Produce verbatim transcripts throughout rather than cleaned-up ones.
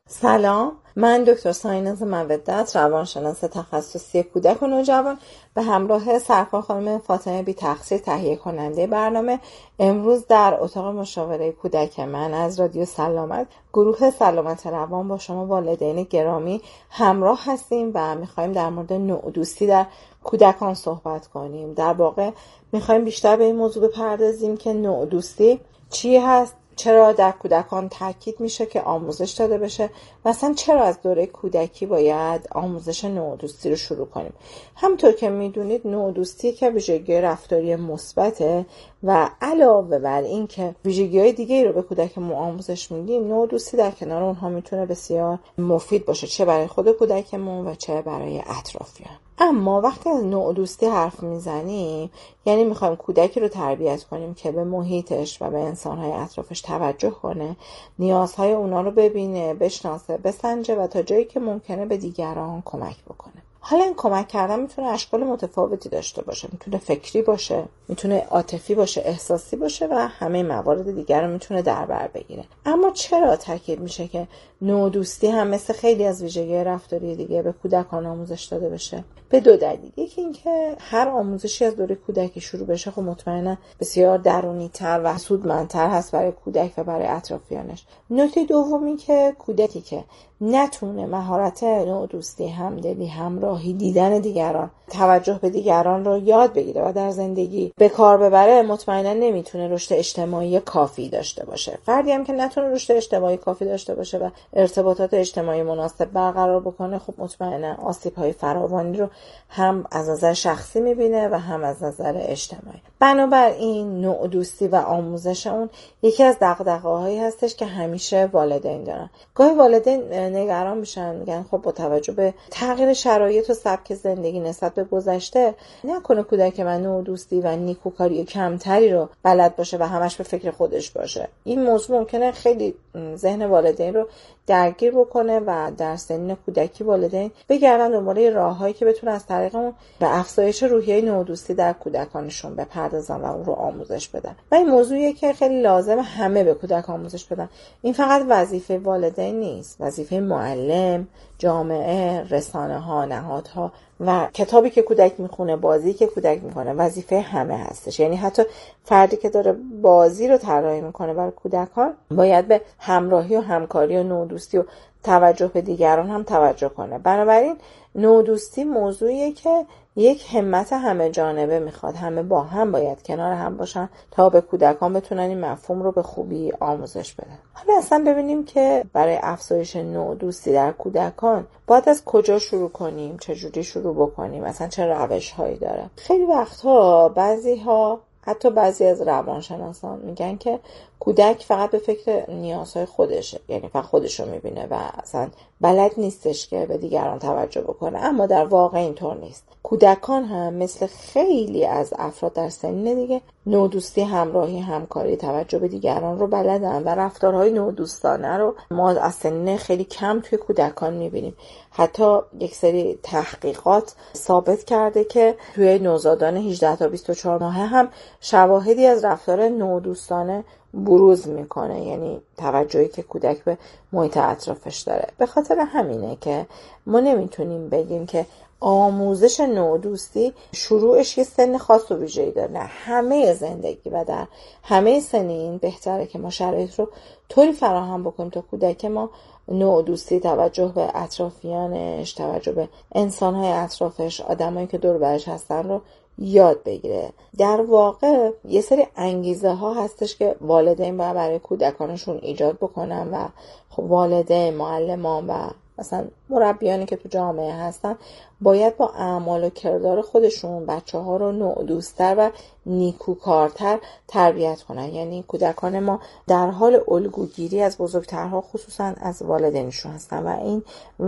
سلام، من دکتر سایناز مودت، روانشناس تخصصی کودک و نوجوان به همراه سرکار خانم فاطمه بی تقصیر تهیه کننده برنامه امروز در اتاق مشاوره کودک من از رادیو سلامت گروه سلامت روان با شما والدین گرامی همراه هستیم و میخوایم در مورد نوع‌دوستی در کودکان صحبت کنیم. در واقع میخوایم بیشتر به این موضوع بپردازیم که نوع‌دوستی چی هست، چرا در کودکان تاکید میشه که آموزش داده بشه و اصلا چرا از دوره کودکی باید آموزش نوع‌دوستی رو شروع کنیم. همونطور که میدونید نوع‌دوستی که ویژگی رفتاری مثبته و علاوه بر این که ویژگی‌های دیگه‌ای رو به کودکمون آموزش میدیم، نوع‌دوستی در کنار اونها میتونه بسیار مفید باشه، چه برای خود کودکمون و چه برای اطرافیان. اما وقتی از نوع‌دوستی حرف میزنیم یعنی میخوایم کودکی رو تربیت کنیم که به محیطش و به انسان‌های اطرافش توجه کنه، نیازهای اونا رو ببینه، بشناسه، بسنجه و تا جایی که ممکنه به دیگران کمک بکنه. حالا این کمک کردن میتونه اشکال متفاوتی داشته باشه، میتونه فکری باشه، میتونه عاطفی باشه، احساسی باشه و همه موارد دیگر رو میتونه در بر بگیره. اما چرا تاکید میشه که نوع‌دوستی هم مثل خیلی از ویژگی رفتاری دیگه به کودکان آموزش داده بشه؟ به دو دلیل. یکی این که هر آموزشی از دوره کودکی شروع بشه خب مطمئنا بسیار درونی‌تر و سودمندتر هست برای کودک و برای اطرافیانش. نکته دومی که کودکی که نتونه مهارت نوع‌دوستی، همدلی، همراهی، دیدن دیگران، توجه به دیگران رو یاد بگیره و در زندگی به کار ببره، مطمئنا نمیتونه رشد اجتماعی کافی داشته باشه. فردی هم که نتونه رشد اجتماعی کافی داشته باشه و ارتباطات اجتماعی مناسب برقرار بکنه، خب مطمئنا آسیب‌های فراوانی رو هم از نظر شخصی میبینه و هم از نظر اجتماعی. بنابراین نوع‌دوستی و آموزش اون یکی از دغدغه‌هایی هستش که همیشه والدین دارن. گاهی والدین نگران میشن، میگن خب با توجه به تغییر شرایط و سبک زندگی نسبت به گذشته نکنه کودک من نوع‌دوستی و نیکوکاری کمتری رو بلد باشه و همش به فکر خودش باشه. این موضوع ممکنه خیلی ذهن والدین رو درگیر بکنه و در سن کودکی والدین بگردن دنبال راههایی که بتونن از طریق اون به افزایش روحیه نوع‌دوستی در کودکانشون بپردازن و اون رو آموزش بدن. و این موضوعیه که خیلی لازمه همه به کودک آموزش بدن. این فقط وظیفه والدین نیست، وظیفه معلم، جامعه، رسانه‌ها، نهادها و کتابی که کودک میخونه، بازی که کودک میکنه، وظیفه همه هستش. یعنی حتی فردی که داره بازی رو طراحی میکنه برای کودکان باید به همراهی و همکاری و نوع‌دوستی و توجه به دیگران هم توجه کنه. بنابراین نوع‌دوستی موضوعیه که یک همت همه جانبه میخواد. همه با هم باید کنار هم باشن تا به کودکان بتونن این مفهوم رو به خوبی آموزش بدن. حالا اصلا ببینیم که برای افزایش نوع‌دوستی در کودکان باید از کجا شروع کنیم، چجوری شروع بکنیم، مثلا چه روش‌هایی داره. خیلی وقتها بعضی‌ها، حتی بعضی از روانشناسان میگن که کودک فقط به فکر نیازهای خودشه، یعنی فقط خودش رو میبینه و اصلا بلد نیستش که به دیگران توجه بکنه. اما در واقع اینطور نیست. کودکان هم مثل خیلی از افراد در سن دیگه نوع‌دوستی، همراهی، همکاری، توجه به دیگران رو بلدن و رفتارهای نوع‌دوستانه رو ما از سن خیلی کم توی کودکان میبینیم. حتی یک سری تحقیقات ثابت کرده که توی نوزادان هجده تا بیست و چهار ماهه هم شواهدی از رفتار نوع‌دوستانه بروز میکنه، یعنی توجهی که کودک به محیط اطرافش داره. به خاطر همینه که ما نمیتونیم بگیم که آموزش نوع‌دوستی شروعش یه سن خاص و ویژه‌ای داره. نه، همه زندگی و در همه سنین بهتره که ما شرایط رو طوری فراهم بکنیم تا کودک ما نوع‌دوستی، توجه به اطرافیانش، توجه به انسان‌های اطرافش، آدمایی که دور برش هستن رو یاد بگیره. در واقع یه سری انگیزه ها هستش که والدین باید برای کودکانشون ایجاد بکنن و خب والدین، معلمان و مثلا مربیانی که تو جامعه هستن باید با اعمال و کردار خودشون بچه ها رو نوع‌دوست‌تر و نیکوکارتر تربیت کنن. یعنی کودکان ما در حال الگوگیری از بزرگترها، خصوصا از والدینشون هستن و این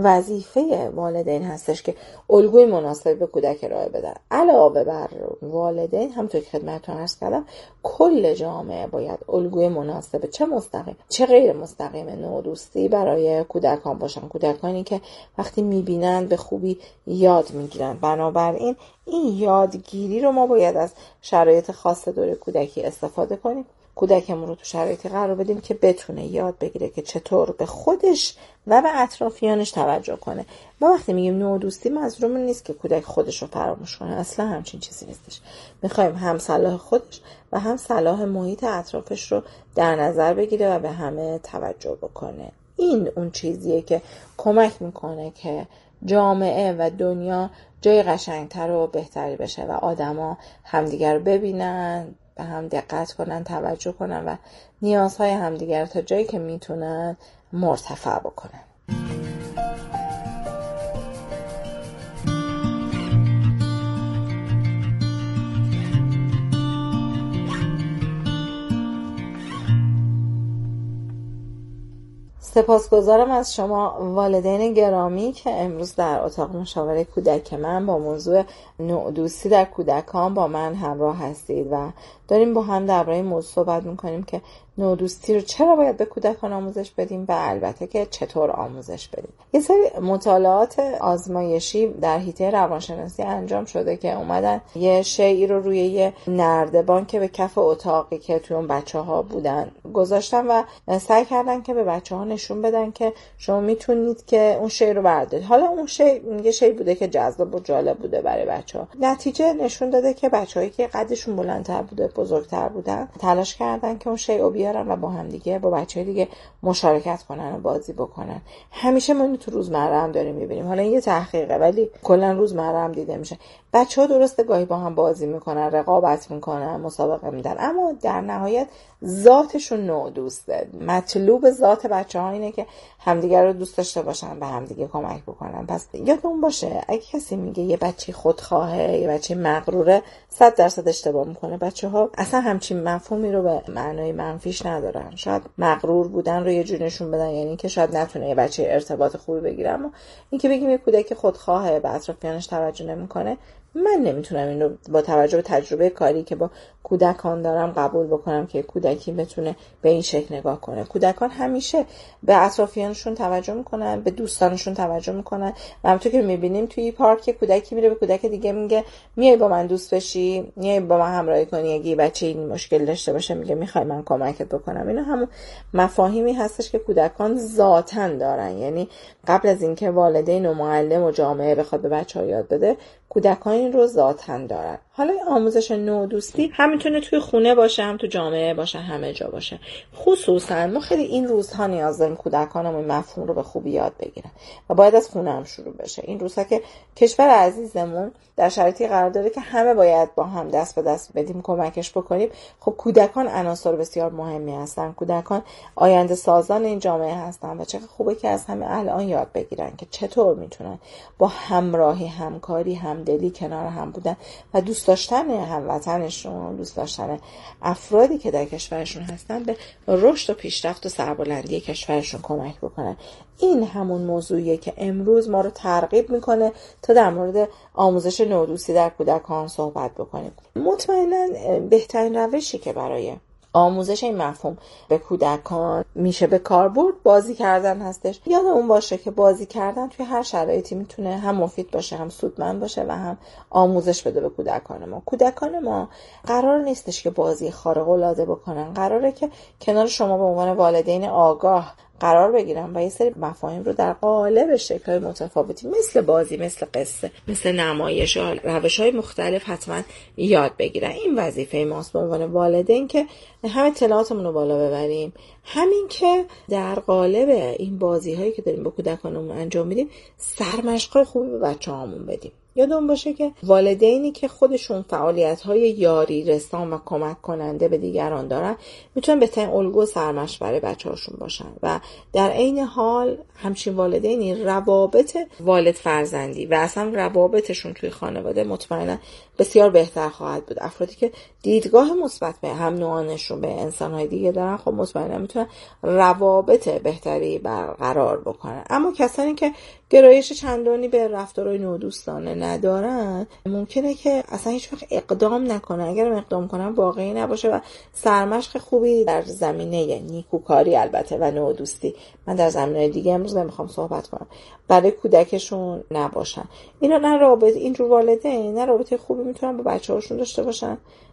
وظیفه والدین هستش که الگوی مناسب به کودک ارائه بدن. علاوه بر والدین، همونطور که خدمتتون عرض کردم، کل جامعه باید الگوی مناسب، چه مستقیم چه غیر مستقیم، نوع‌دوستی برای کودکان باشن. کودکانی که وقتی میبینن به خوبی یاد میگیرن. بنابراین این یادگیری رو ما باید از شرایط خاص دوره کودکی استفاده کنیم کودکمون رو تو شرایطی قرار بدیم که بتونه یاد بگیره که چطور به خودش و به اطرافیانش توجه کنه. ما وقتی میگیم نودوستی منظورمون نیست که کودک خودش رو فراموش کنه، اصلا همچین چیزی نیستش. میخوایم هم صلاح خودش و هم صلاح محیط اطرافش رو در نظر بگیره و به همه توجه بکنه. این اون چیزیه که کمک میکنه که جامعه و دنیا جای قشنگتر و بهتری بشه و آدما همدیگر رو ببینن، به هم دقت کنن، توجه کنن و نیازهای همدیگر رو تا جایی که میتونن مرتفع بکنن. سپاسگزارم از شما والدین گرامی که امروز در اتاق مشاوره کودک من با موضوع نودوستی در کودکان با من همراه هستید و داریم با هم درباره این موضوع صحبت می‌کنیم که نودوستی رو چرا باید به کودکان آموزش بدیم و البته که چطور آموزش بدیم. یه سری مطالعات آزمایشی در حیطه روانشناسی انجام شده که اومدن یه شیئی رو روی یه نردبان که به کف اتاقی که توی اون بچه‌ها بودن گذاشتن و سعی کردن که به بچه‌ها نشون بدن که شما میتونید که اون شی رو بردارید. حالا اون شی یه شی بوده که جذاب و جالب بوده برای بچه‌ها. نتیجه نشون داده که بچه‌هایی که قدشون بلندتر بوده، بزرگتر بودن، تلاش کردن که اون شی رو بیارن و با هم دیگه با بچه‌های دیگه مشارکت کنن و بازی بکنن. همیشه ما اینو تو روزمره هم داریم می‌بینیم. حالا این یه تحقیقه ولی کلا روزمره هم دیده میشه. بچه‌ها درسته گاهی با هم بازی میکنن، رقابت میکنن، مسابقه میدن، اما در نهایت ذاتشون نودوسته. مطلوب ذات بچه‌ها اینه که همدیگر رو دوست داشته باشن، به همدیگه کمک بکنن. پس یادمون باشه اگه کسی میگه یه بچه خودخواهه، یه بچه مغروره، صد درصد اشتباه میکنه. بچه‌ها اصلا همچین مفهومی رو به معنای منفیش ندارن. شاید مغرور بودن رو یه جوری نشون بدن، یعنی که شاید نتونه یه بچه ارتباط خوبی بگیره، اما اینکه بگیم یه کودک خودخواهه، به اطرافیانش توجه نمیکنه، من نمیتونم این رو با توجه به تجربه کاری که با کودکان دارم قبول بکنم که کودکی بتونه به این شکل نگاه کنه. کودکان همیشه به اطرافیانشون توجه میکنن، به دوستانشون توجه میکنن. همونطور که میبینیم توی پارک کودکی میره به کودک دیگه میگه میای با من دوست بشی، میای با من همراهی کنی، اگه بچه این مشکل داشته باشه میگه میخوای من کمکت بکنم. اینا همون مفاهیمی هستش که کودکان ذاتاً دارن. یعنی قبل از اینکه والدین و معلم و جامعه بخواد به بچه‌ها یاد بده، کودکان این رو ذاتاً دارن. حالا آموزش نودوستی هم میتونه توی خونه باشه، هم تو جامعه باشه، همه جا باشه. خصوصا ما خیلی این روزها نیاز داریم کودکانمون مفهوم رو به خوبی یاد بگیرن و باید از خونه هم شروع بشه. این روزها که کشور عزیزمون در شرایطی قرار داره که همه باید با هم دست به دست بدیم، کمکش بکنیم. خب کودکان عناصر بسیار مهمی هستن. کودکان آینده سازان این جامعه هستن و چقدر خوبه که از همه الان یاد بگیرن که چطور میتونن با همراهی، همکاری، همدلی کنار هم بودن و دوست داشتن هموطنشون، دوست داشتن افرادی که در کشورشون هستن به رشد و پیشرفت و سربلندی کشورشون کمک بکنن. این همون موضوعیه که امروز ما رو ترغیب میکنه تا در مورد آموزش نودوستی در کودکان صحبت بکنیم. مطمئنا بهترین روشی که برای آموزش این مفهوم به کودکان میشه به کار برد بازی کردن هستش. یادمون باشه که بازی کردن توی هر شرایطی میتونه هم مفید باشه، هم سودمند باشه و هم آموزش بده به کودکان ما. کودکان ما قرار نیستش که بازی خارق العاده بکنن، قراره که کنار شما به عنوان والدین آگاه قرار بگیرن و یه سری مفاهیم رو در قالب شکل‌های متفاوتی مثل بازی، مثل قصه، مثل نمایش، روش‌های مختلف حتما یاد بگیرن. این وظیفه ماست به عنوان والدین که هم اطلاعاتمون رو بالا ببریم، همین که در قالب این بازی‌هایی که داریم با کودکانمون انجام میدیم سرمشق‌های خوبی به بچه‌هامون بدیم. یادمون باشه که والدینی که خودشون فعالیت‌های یاری رسان و کمک کننده به دیگران دارن میتونن بهترین الگو سرمشق برای بچه‌هاشون باشن و در عین حال همچین والدینی روابط والد فرزندی و اصلا روابطشون توی خانواده مطمئنا بسیار بهتر خواهد بود. افرادی که دیدگاه مثبت به هم نوعانشون به انسان‌های دیگه دارن خب مطمئنا میتونن روابط بهتری برقرار بکنن. اما کسانی که گرایش چندانی به رفتارهای نودوستانه ندارن ممکنه که اصلا هیچ وقت اقدام نکنن. اگر اقدام کنن واقعی نباشه و سرمشق خوبی در زمینه نیکوکاری البته و نودوستی، من در زمینه دیگه امروز نمیخوام صحبت کنم، برای کودکشون نباشن. اینا نه رابطه اینجور والدین نه رابطه خوبی میتونن با بچه‌هاشون داشته باشن،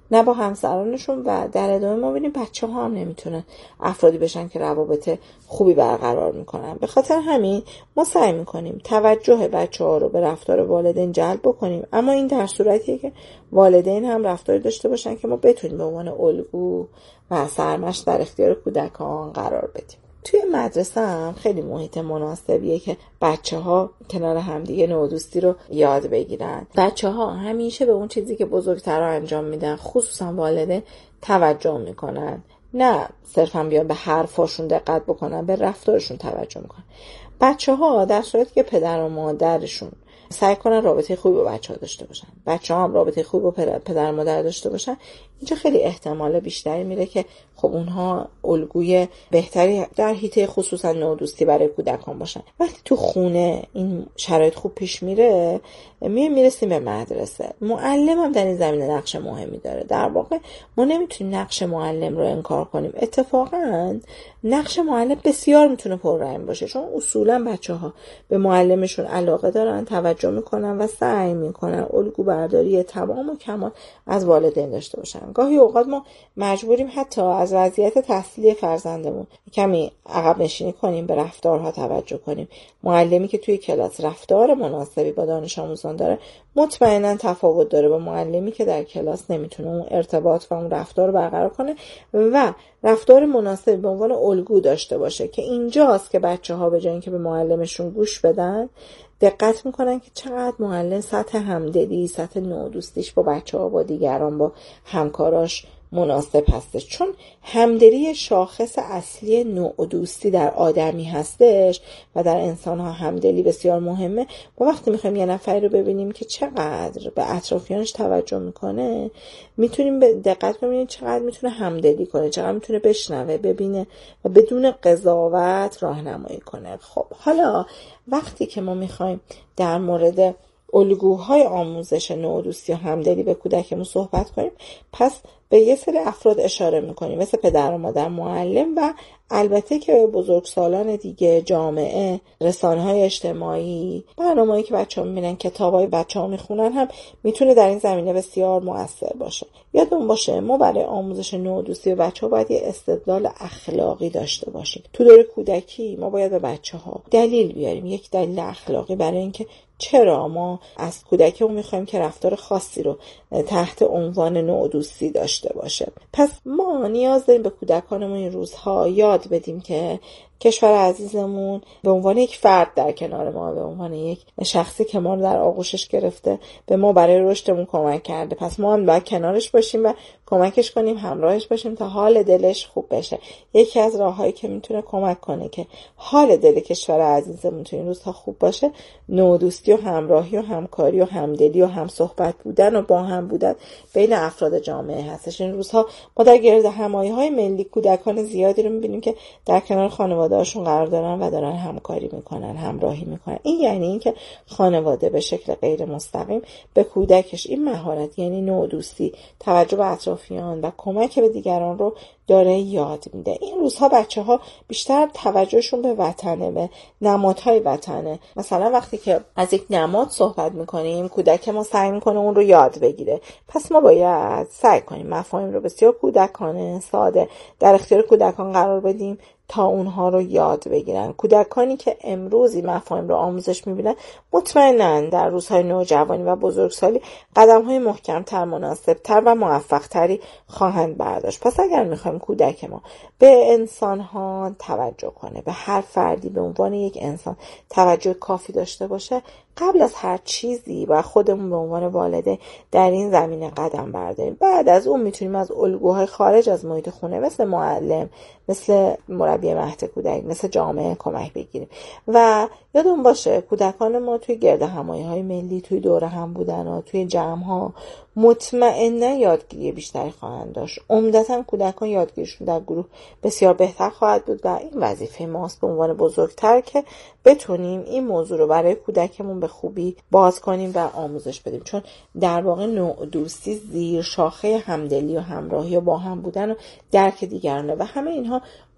نه با همسرانشون و در ادامه ما ببینیم بچه ها هم نمیتونن افرادی بشن که روابط خوبی برقرار میکنن. به خاطر همین ما سعی میکنیم توجه بچه ها رو به رفتار والدین جلب بکنیم، اما این در صورتیه که والدین هم رفتاری داشته باشن که ما بتونیم به عنوان الگو و سرمشق در اختیار کودکان قرار بدیم. توی مدرسه هم خیلی محیط مناسبیه که بچه ها کنار همدیگه نودوستی رو یاد بگیرن. بچه ها همیشه به اون چیزی که بزرگترها انجام میدن، خصوصا والدین، توجه میکنن. نه صرفا بیان به حرفاشون دقت بکنن، به رفتارشون توجه میکنن. بچه ها در صورتی که پدر و مادرشون سعی کنن رابطه خوبی با بچه ها داشته باشن، بچه ها هم رابطه خوبی با پدر و مادر داشته باشن، اینجا خیلی احتمال بیشتری میره که خب اونها الگوی بهتری در حیطه خصوصا نودوستی برای کودکان باشن. وقتی تو خونه این شرایط خوب پیش میره، می میرسیم به مدرسه. معلم هم در این زمینه نقش مهمی داره. در واقع ما نمیتونیم نقش معلم رو انکار کنیم. اتفاقا نقش معلم بسیار میتونه پررنگ باشه، چون اصولا بچه‌ها به معلمشون علاقه دارن، توجه میکنن و سعی میکنن الگو برداری تمام و کمال از والدین داشته باشن. گاهی اوقات ما مجبوریم حتی از وضعیت تحصیلی فرزندمون کمی عقب نشینی کنیم، به رفتارها توجه کنیم. معلمی که توی کلاس رفتار مناسبی با دانش آموزان داره مطمئنا تفاوت داره با معلمی که در کلاس نمیتونه اون ارتباط و اون رفتار رو برقرار کنه و رفتار مناسبی به عنوان الگو داشته باشه، که اینجاست که بچه‌ها به جای اینکه به معلمشون گوش بدن دقت میکنن که چقدر معلم سطح همدلی، سطح نودوستیش با بچه‌ها، با دیگران، با همکاراش مناسب هستش. چون همدلی شاخص اصلی نودوستی در آدمی هستش و در انسان ها همدلی بسیار مهمه. ما وقتی میخوایم یه نفری رو ببینیم که چقدر به اطرافیانش توجه میکنه، میتونیم به دقت کنیم چقدر میتونه همدلی کنه، چقدر میتونه بشنوه، ببینه و بدون قضاوت راهنمایی کنه. خب حالا وقتی که ما میخوایم در مورد الگوهای آموزش نودوستی و همدلی به کودکمون صحبت کنیم، پس به یه سری افراد اشاره میکنیم مثل پدر و مادر، معلم و البته که بزرگسالان دیگه، جامعه، رسانه‌های اجتماعی، برنامه‌ای که بچه‌ها می‌بینن، کتابای بچه‌ها میخونن هم میتونه در این زمینه بسیار مؤثر باشه. یادمون باشه ما برای آموزش نودوستی به بچه‌ها باید یه استدلال اخلاقی داشته باشیم. تو دوره کودکی ما باید به بچه‌ها دلیل بیاریم، یک دلیل اخلاقی برای اینکه چرا ما از کودکمون میخوایم که رفتار خاصی رو تحت عنوان نودوستی داشته باشه. پس ما نیاز داریم به کودکانمون این روزها یاد بدیم که کشور عزیزمون به عنوان یک فرد در کنار ما، به عنوان یک شخصی که ما رو در آغوشش گرفته، به ما برای رشدمون کمک کرده. پس ما هم باید کنارش باشیم و کمکش کنیم، همراهش باشیم تا حال دلش خوب بشه. یکی از راههایی که میتونه کمک کنه که حال دل کشور عزیزمون تو این روزها خوب باشه، نودوستی و همراهی و همکاری و همدلی و همصحبت بودن و با هم بودن بین افراد جامعه هستش. این روزها ما در گرد همایی‌های ملی کودکان زیادی رو می‌بینیم که در کنار خانواده‌هاشون قرار دارن و دارن همکاری میکنن، همراهی میکنن. این یعنی این که خانواده به شکل غیر مستقیم به کودکش این مهارت، یعنی نودوستی، توجه به اطرافیان و کمک به دیگران رو داره یاد میده. این روزها بچه ها بیشتر توجهشون به وطنه، به نمادهای وطنه. مثلا وقتی که از یک نماد صحبت میکنیم، کودک ما سعی میکنه اون رو یاد بگیره. پس ما باید سعی کنیم مفاهیم رو بسیار کودکانه، ساده در اختیار کودکان قرار بدیم تا اونها رو یاد بگیرن. کودکانی که امروزی مفاهیم رو آموزش میبینن مطمئناً در روزهای نوجوانی و بزرگسالی قدم‌های محکم‌تر، مناسب‌تر و موفق‌تری خواهند برداشت. پس اگر میخوایم کودک ما به انسان‌ها توجه کنه، به هر فردی به عنوان یک انسان توجه کافی داشته باشه، قبل از هر چیزی و خودمون به عنوان والده در این زمینه قدم برداریم. بعد از اون میتونیم از الگوهای خارج از محیط خونه مثل معلم، مثل مربی مهد کودک، مثل جامعه کمک بگیریم. و یادمون باشه کودکان ما توی گرد همایی‌های ملی، توی دوره هم بودن و توی جمع‌ها مطمئناً یادگیری بیشتری خواهند داشت. عمدتاً کودکان یادگیریشون در گروه بسیار بهتر خواهد بود و این وظیفه ماست به عنوان بزرگتر که بتونیم این موضوع رو برای کودکمون به خوبی باز کنیم و آموزش بدیم. چون در واقع نودوستی زیر شاخه همدلی و همراهی و با هم بودن و درک دیگرانه و همه اینها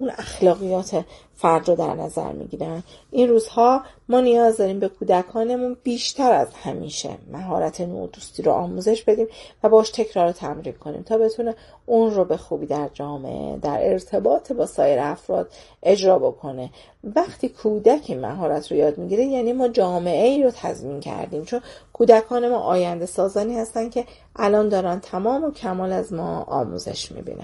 اون اخلاقیات فرد رو در نظر میگیرن. این روزها ما نیاز داریم به کودکانمون بیشتر از همیشه مهارت نودوستی رو آموزش بدیم و باش تکرار و تمرین کنیم تا بتونه اون رو به خوبی در جامعه، در ارتباط با سایر افراد اجرا بکنه. وقتی کودک این مهارت رو یاد میگیره یعنی ما جامعه ای رو تضمین کردیم، چون کودکان ما آینده سازانی هستن که الان دارن تمام و کمال از ما آموزش میبینن.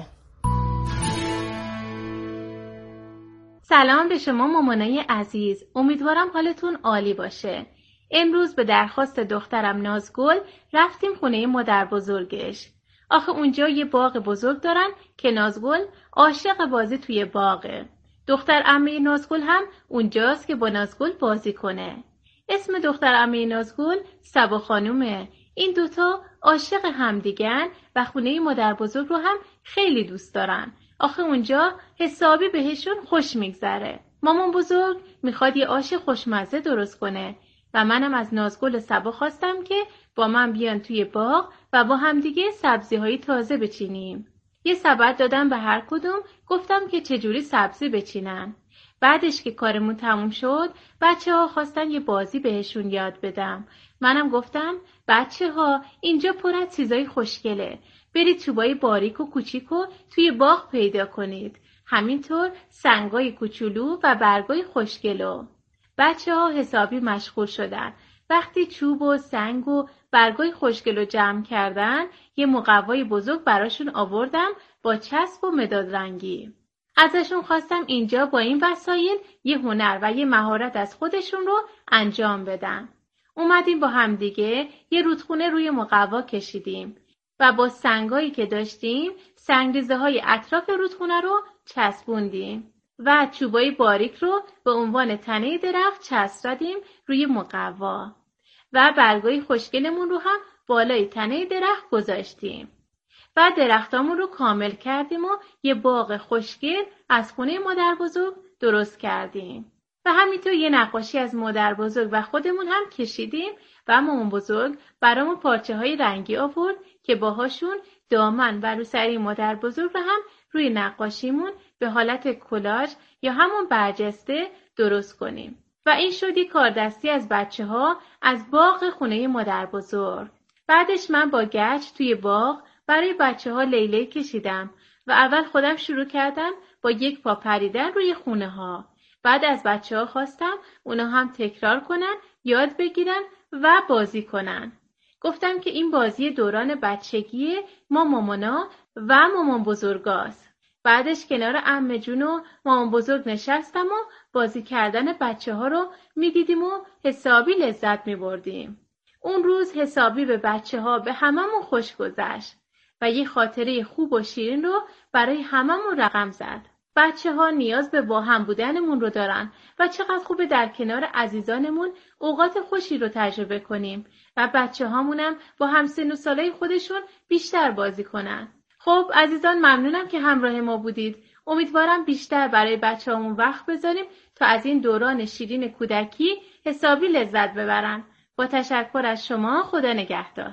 سلام به شما مامانای عزیز، امیدوارم حالتون عالی باشه. امروز به درخواست دخترم نازگل رفتیم خونه مادر بزرگش. آخه اونجا یه باغ بزرگ دارن که نازگل عاشق بازی توی باغه. دختر عمه نازگل هم اونجاست که با نازگل بازی کنه. اسم دختر عمه نازگل سبا خانومه. این دوتا عاشق همدیگن و خونه مادر بزرگ رو هم خیلی دوست دارن. آخه اونجا حسابی بهشون خوش میگذره. مامان بزرگ میخواد یه آش خوشمزه درست کنه و منم از نازگل و سبا خواستم که با من بیان توی باغ و با همدیگه سبزی‌های تازه بچینیم. یه سبد دادم به هر کدوم، گفتم که چجوری سبزی بچینن. بعدش که کارمون تموم شد بچه ها خواستن یه بازی بهشون یاد بدم. منم گفتم بچه ها اینجا پر از چیزای خوشگله، برید چوبای باریک و کوچیکو توی باغ پیدا کنید، همینطور سنگای کوچولو و برگای خوشگلو. بچه ها حسابی مشغول شدن. وقتی چوب و سنگ و برگای خوشگلو جمع کردن یه مقوای بزرگ براشون آوردم با چسب و مداد رنگی. ازشون خواستم اینجا با این وسایل یه هنر و یه مهارت از خودشون رو انجام بدن. اومدیم با همدیگه یه رودخونه روی مقوا کشیدیم و با سنگایی که داشتیم سنگریزه های اطراف رودخونه رو چسبوندیم و چوبای باریک رو به عنوان تنه درخت چسباندیم روی مقوا و برگای خوشگلمون رو هم بالای تنه درخت گذاشتیم. و درختامون رو کامل کردیم و یه باغ خوشگل از خونه مادر بزرگ درست کردیم. و همینطور یه نقاشی از مادر بزرگ و خودمون هم کشیدیم و مامان بزرگ برامون پارچه های رنگی آورد که باهاشون دامن و روسری مادر بزرگ رو هم روی نقاشیمون به حالت کلاژ یا همون برجسته درست کنیم. و این شد یک کاردستی از بچه ها از باغ خونه مادر بزرگ. بعدش من با گچ توی باغ برای بچه ها لیلی کشیدم و اول خودم شروع کردم با یک پا پریدن روی خونه ها. بعد از بچه ها خواستم اونا هم تکرار کنن، یاد بگیرن و بازی کنن. گفتم که این بازی دوران بچگی ما مامانا و مامان بزرگاست. بعدش کنار عمه جون و مامان بزرگ نشستم و بازی کردن بچه ها رو می دیدیم و حسابی لذت می بردیم. اون روز حسابی به بچه ها به هممون خوش گذشت و یه خاطره خوب و شیرین رو برای هممون رقم زد. بچه ها نیاز به با هم بودنمون رو دارن و چقدر خوبه در کنار عزیزانمون اوقات خوشی رو تجربه کنیم و بچه هامونم با همسن و سالای خودشون بیشتر بازی کنن. خب عزیزان، ممنونم که همراه ما بودید. امیدوارم بیشتر برای بچه هامون وقت بذاریم تا از این دوران شیرین کودکی حسابی لذت ببرن. با تشکر از شما، خدا نگهدار.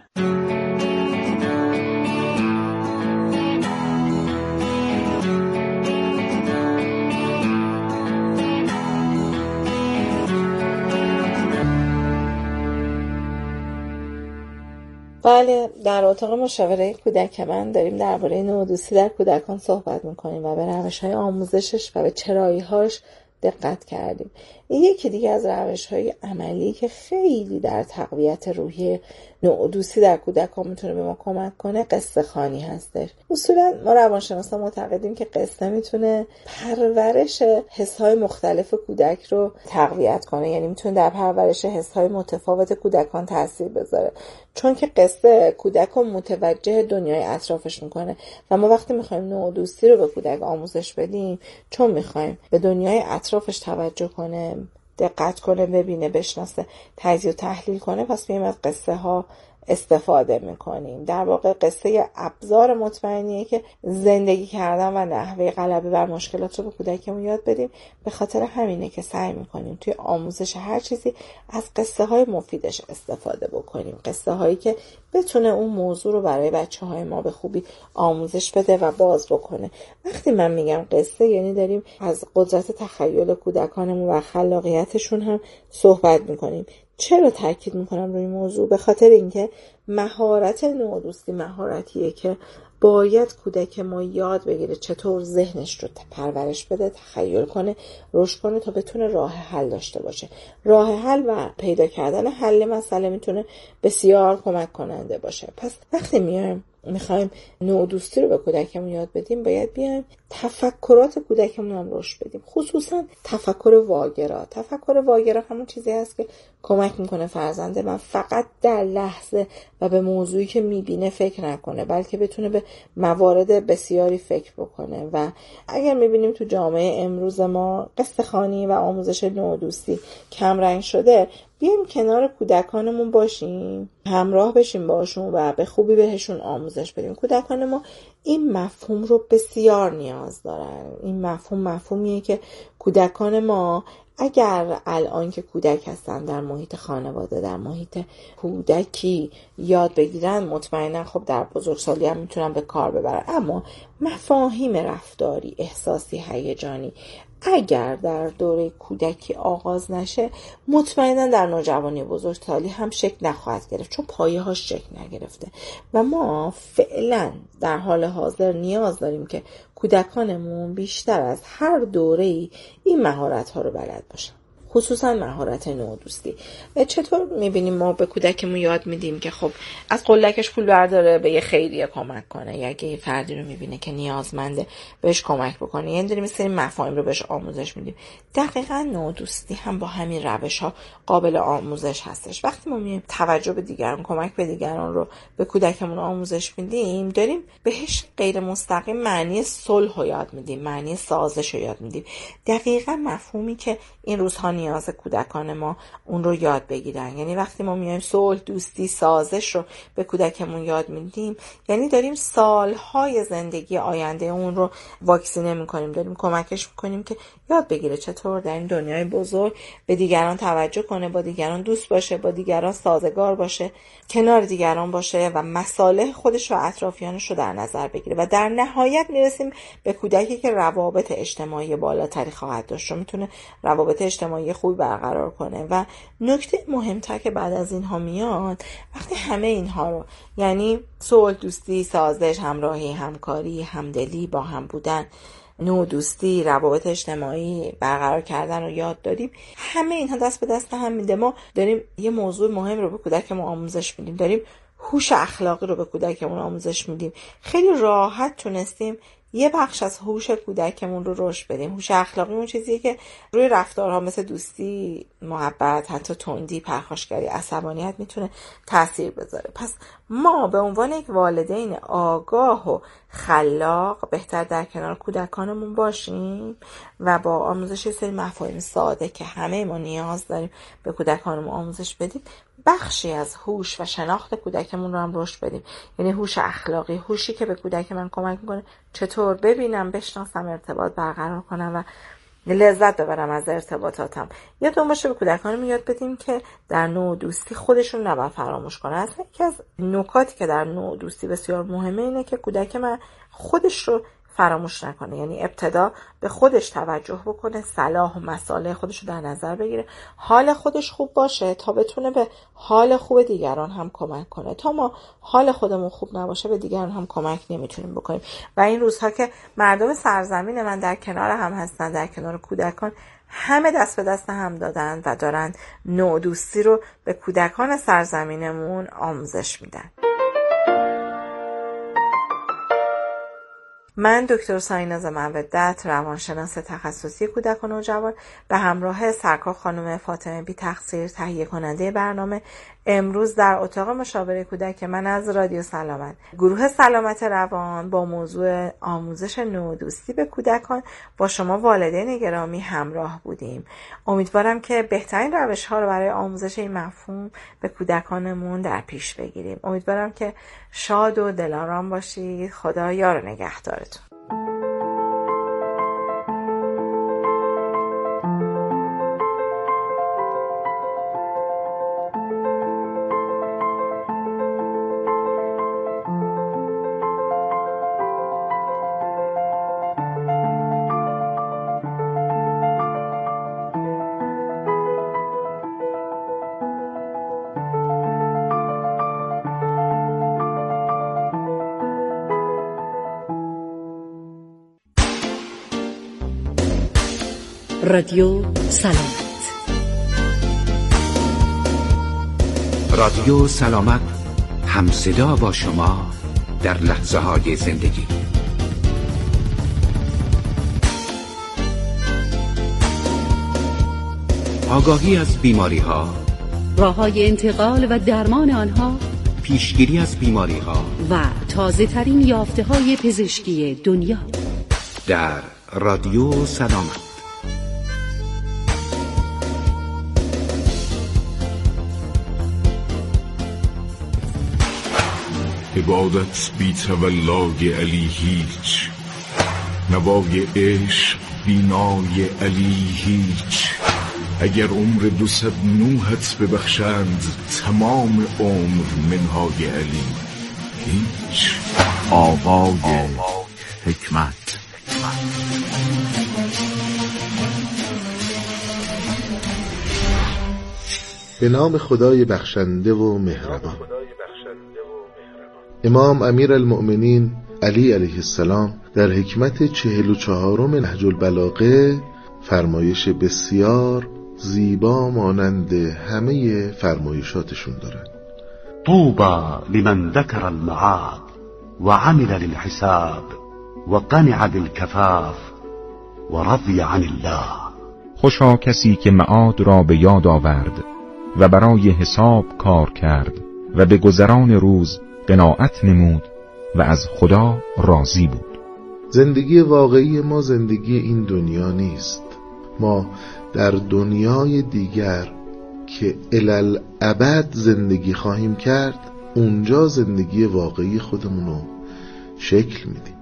بله، در اتاق مشاوره کودک من داریم درباره نودوستی در کودکان صحبت میکنیم و به روش‌های آموزشش و به چرایی‌هاش دقت کردیم. این یکی دیگه از روش‌های عملی که خیلی در تقویت روحی نودوستی در کودکان میتونه به ما کمک کنه قصه خوانی هستش. اصولا ما روانشناسا معتقدیم که قصه میتونه پرورش حس‌های مختلف کودک رو تقویت کنه، یعنی میتونه در پرورش حس‌های متفاوت کودکان تاثیر بذاره، چون که قصه کودک رو متوجه دنیای اطرافش میکنه و ما وقتی میخوایم نودوستی رو به کودک آموزش بدیم چون میخوایم به دنیای اطرافش توجه کنه، دقت کنه، ببینه، بشناسه، تجزیه و تحلیل کنه، پس میایم از قصه ها استفاده میکنیم. در واقع قصه ابزار مطمئنیه که زندگی کردن و نحوه غلبه بر مشکلات رو به کودکمون یاد بدیم. به خاطر همینه که سعی میکنیم توی آموزش هر چیزی از قصه های مفیدش استفاده بکنیم، قصه هایی که بتونه اون موضوع رو برای بچه های ما به خوبی آموزش بده و باز بکنه. وقتی من میگم قصه، یعنی داریم از قدرت تخیل کودکانمون و خلاقیتشون هم صحبت میکنیم. چرا تاکید میکنم روی موضوع؟ به خاطر اینکه مهارت نودوستی مهارتیه که باید کودک ما یاد بگیره چطور ذهنش رو پرورش بده، تخیل کنه، رشد کنه تا بتونه راه حل داشته باشه. راه حل و پیدا کردن حل مسئله میتونه بسیار کمک کننده باشه. پس وقتی میایم میخوایم نودوستی رو به کودکمون یاد بدیم، باید بیایم تفکرات کودکمون هم رشد بدیم، خصوصا تفکر واگرا. تفکر واگرا همون چیزی هست که کمک میکنه فرزند من فقط در لحظه و به موضوعی که میبینه فکر نکنه، بلکه بتونه به موارد بسیاری فکر بکنه. و اگر میبینیم تو جامعه امروز ما قصه خوانی و آموزش نودوستی کم رنگ شده، بیایم کنار کودکانمون باشیم، همراه بشیم باشون و به خوبی بهشون آموزش بدیم. کودکان ما این مفهوم رو بسیار نیاز دارن. این مفهوم مفهومیه که کودکان ما اگر الان که کودک هستن در محیط خانواده، در محیط کودکی یاد بگیرن، مطمئنا خب در بزرگسالی هم میتونن به کار ببرن. اما مفاهیم رفتاری، احساسی، هیجانی اگر در دوره کودکی آغاز نشه، مطمئنا در نوجوانی بزرگسالی هم شکل نخواهد گرفت، چون پایه هاش شکل نگرفته. و ما فعلا در حال حاضر نیاز داریم که کودکانمون بیشتر از هر دوره‌ای این مهارت ها رو بلد باشن، خصوصا مهارت نودوستی. چطور میبینیم ما به کودکمون یاد میدیم که خب از قلکش پول برداره به یه خیریه کمک کنه، یا اگه یه فردی رو میبینه که نیازمنده بهش کمک بکنه، یعنی داریم مثل این مفاهیم رو بهش آموزش میدیم. دقیقاً نودوستی هم با همین روش ها قابل آموزش هستش. وقتی ما میایم توجه به دیگران، کمک به دیگران رو به کودکمون آموزش میدیم، داریم بهش غیر مستقیم معنی صلح رو یاد میدیم، معنی سازش رو یاد میدیم. دقیقاً مفهومی که این روزها نیاز کودکان ما اون رو یاد بگیرن. یعنی وقتی ما میایم صلح، دوستی، سازش رو به کودکمون یاد میدیم، یعنی داریم سالهای زندگی آینده اون رو واکسینه میکنیم، داریم کمکش میکنیم که یاد بگیره چطور در این دنیای بزرگ به دیگران توجه کنه، با دیگران دوست باشه، با دیگران سازگار باشه، کنار دیگران باشه و مصالح خودش و اطرافیانش رو در نظر بگیره. و در نهایت میرسیم به کودکی که روابط اجتماعی بالاتری خواهد داشت و میتونه روابط اجتماعی خوبی برقرار کنه. و نکته مهمتر که بعد از اینها میاد، وقتی همه اینها رو، یعنی صلح، دوستی، سازش، همراهی، همکاری، همدلی، با هم بودن، نودوستی، روابط اجتماعی برقرار کردن رو یاد داریم، همه اینها دست به دست هم میده. ما داریم یه موضوع مهم رو به کودکمون آموزش میدیم، داریم هوش اخلاقی رو به کودکمون آموزش میدیم. خیلی راحت تونستیم یه بخش از هوش کودکمون رو رشد بدیم. هوش اخلاقی اون چیزیه که روی رفتارها مثل دوستی، محبت، حتی تندی، پرخاشگری، عصبانیت میتونه تاثیر بذاره. پس ما به عنوان یک والدین آگاه و خلاق بهتر در کنار کودکانمون باشیم و با آموزش سری مفاهیم ساده که همه ما نیاز داریم به کودکانمون آموزش بدیم، بخشی از هوش و شناخت کودکمون رو هم رشد بدیم. یعنی هوش اخلاقی، هوشی که به کودک من کمک میکنه چطور ببینم، بشناسم، ارتباط برقرار کنم و لذت ببرم از ارتباطاتم. یادمون باشه به کودکانمون یاد بدیم که در نودوستی خودشون نباید فراموش کنن. اصلا یکی از نکاتی که در نودوستی بسیار مهمه اینه که کودک من خودش رو فراموش نکنه. یعنی ابتدا به خودش توجه بکنه، صلاح و مصالح خودش رو در نظر بگیره، حال خودش خوب باشه تا بتونه به حال خوب دیگران هم کمک کنه. تا ما حال خودمون خوب نباشه به دیگران هم کمک نمیتونیم بکنیم. و این روزها که مردم سرزمین من در کنار هم هستن، در کنار کودکان، همه دست به دست هم دادن و دارن نودوستی رو به کودکان سرزمینمون آموزش میدن. من دکتر سایناز مودت، روانشناس تخصصی کودک و نوجوان، به همراه سرکار خانم فاطمه بی تقصیر، تهیه کننده برنامه، امروز در اتاق مشاوره کودک من از رادیو سلامت، گروه سلامت روان، با موضوع آموزش نودوستی به کودکان با شما والدین گرامی همراه بودیم. امیدوارم که بهترین روش ها رو برای آموزش این مفهوم به کودکانمون در پیش بگیریم. امیدوارم که شاد و دلارام باشید. خدا یار و نگهدارتون. رادیو سلامت. رادیو سلامت همصدا با شما در لحظه های زندگی. آگاهی از بیماری ها، راه های انتقال و درمان آنها، پیشگیری از بیماری ها و تازه ترین یافته های پزشکی دنیا در رادیو سلامت. عبادت بی تولای علی هیچ، نوای عشق بینای علی هیچ. اگر عمر دو صد نوحت ببخشند، تمام عمر منهای علی هیچ. آوای حکمت. به نام خدای بخشنده و مهربان. امام امیر المؤمنین علی علیه السلام در حکمت چهل و چهارم نهج البلاغه فرمایش بسیار زیبا مانند همه فرمایشاتشون دارن. طوبى لمن ذكر المعاد وعمل للحساب وقنع بالكفاف ورضي عن الله. خوشا کسی که معاد را به یاد آورد و برای حساب کار کرد و به گذران روز قناعت نمود و از خدا راضی بود. زندگی واقعی ما زندگی این دنیا نیست. ما در دنیای دیگر که الالابد زندگی خواهیم کرد، اونجا زندگی واقعی خودمونو شکل میدیم.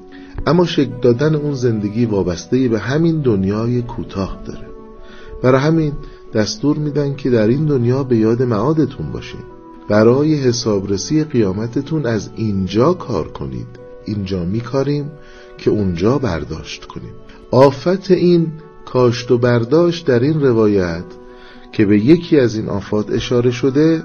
اما شکل دادن اون زندگی وابسته به همین دنیای کوتاه داره. برای همین دستور میدن که در این دنیا به یاد معادتون باشین. برای حسابرسی قیامتتون از اینجا کار کنید. اینجا میکاریم که اونجا برداشت کنیم. آفت این کاشت و برداشت در این روایت که به یکی از این آفات اشاره شده،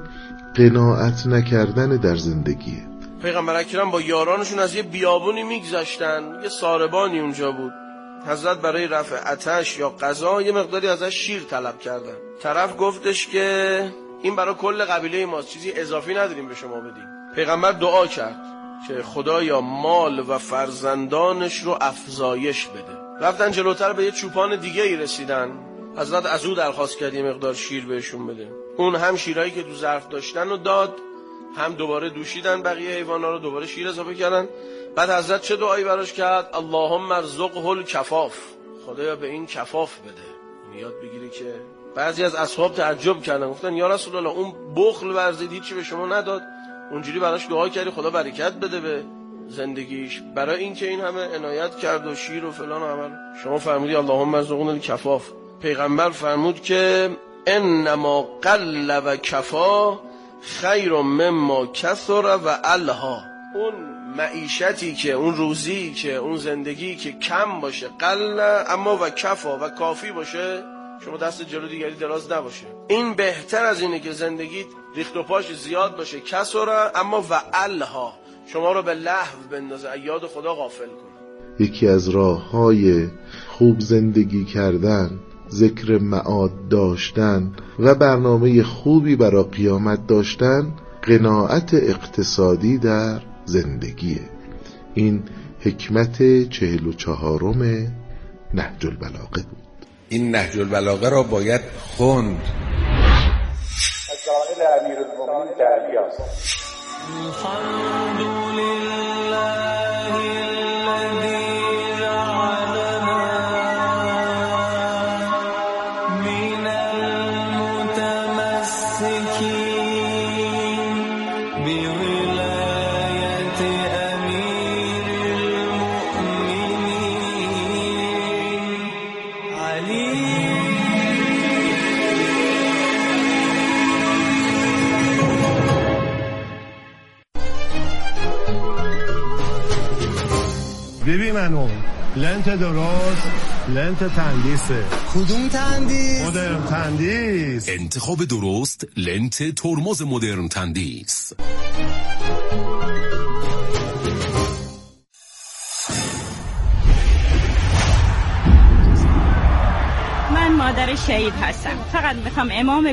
قناعت نکردن در زندگیه. پیغمبر اکرم با یارانشون از یه بیابونی میگذشتن، یه ساربانی اونجا بود. حضرت برای رفع آتش یا غذا یه مقداری ازش شیر طلب کردن. طرف گفتش که این برای کل قبیله ماست، چیزی اضافی نداریم به شما بدیم. پیغمبر دعا کرد که خدایا مال و فرزندانش رو افزایش بده. رفتن جلوتر به یه چوپان دیگه ای رسیدن. حضرت از او درخواست کرد یه مقدار شیر بهشون بده. اون هم شیرایی که تو ظرف داشتن رو داد، هم دوباره دوشیدن بقیه حیوانا رو، دوباره شیر اضافه کردن. بعد حضرت چه دعایی براش کرد؟ اللهم ارزقه الکفاف. خدایا به این کفاف بده. یاد بگیری که بعضی از اصحاب تعجب کردن، گفتن یا رسول الله اون بخل ورزید هیچی به شما نداد، اونجوری براش دعا کردی خدا برکت بده به زندگیش، برای اینکه این همه عنایت کرد و شیر و فلان و عمل، شما فرمودی اللهم ارزقنا الکفاف. پیغمبر فرمود که انما قل و کفا خیر مما کثر و الها. اون معیشتی که، اون روزی که، اون زندگی که کم باشه، قل اما و کفا و کافی باشه، شما دست جلو دیگری دراز نباشه، این بهتر از اینه که زندگیت ریخت و پاش زیاد باشه، کسره اما و الها، شما رو به لهو بندازه، یاد خدا غافل کنه. یکی از راه‌های خوب زندگی کردن، ذکر معاد داشتن و برنامه خوبی برای قیامت داشتن، قناعت اقتصادی در زندگیه. این حکمت چهل و چهارم نهج البلاغه بود. این نهج البلاغه را باید خوند. از جانب امیرالمومنین دریاست. ببین منو لنت درست، لنت تندیسه. کدوم تندیس؟ مدرن تندیس. انتخاب درست لنت ترمز مدرن تندیس. من مادر شهید هستم. فقط میخوام امام